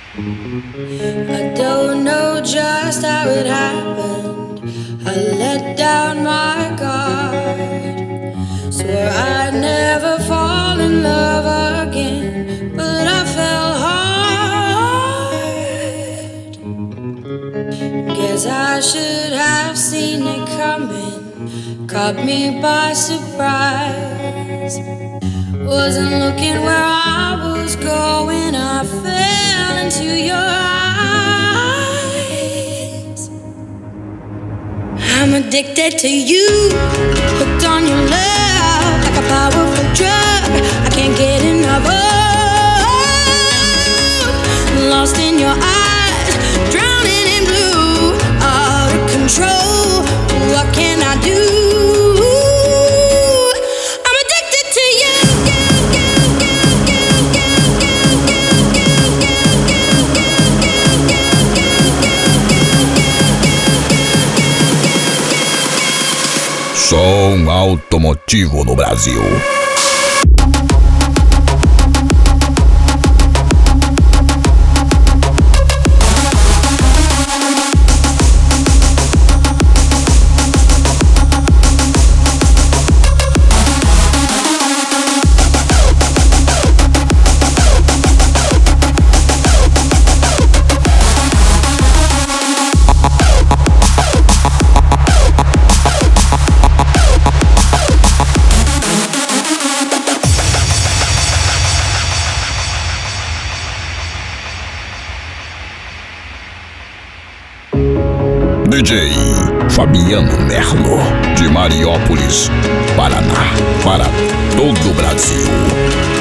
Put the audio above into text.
I don't know just how it happened. I let down my guard. Swore I'd never fall in love again, but I fell hard. Guess I should have seen it coming. Caught me by surprise. Wasn't looking where I was going. I fell into your eyes. I'm addicted to you, hooked on your love, like a powerful drug. I can't get enough of. Lost in your eyes, drowning in blue, out of control. What can I do? Som automotivo no Brasil. DJ Fabiano Merlo, de Mariópolis, Paraná, para todo o Brasil.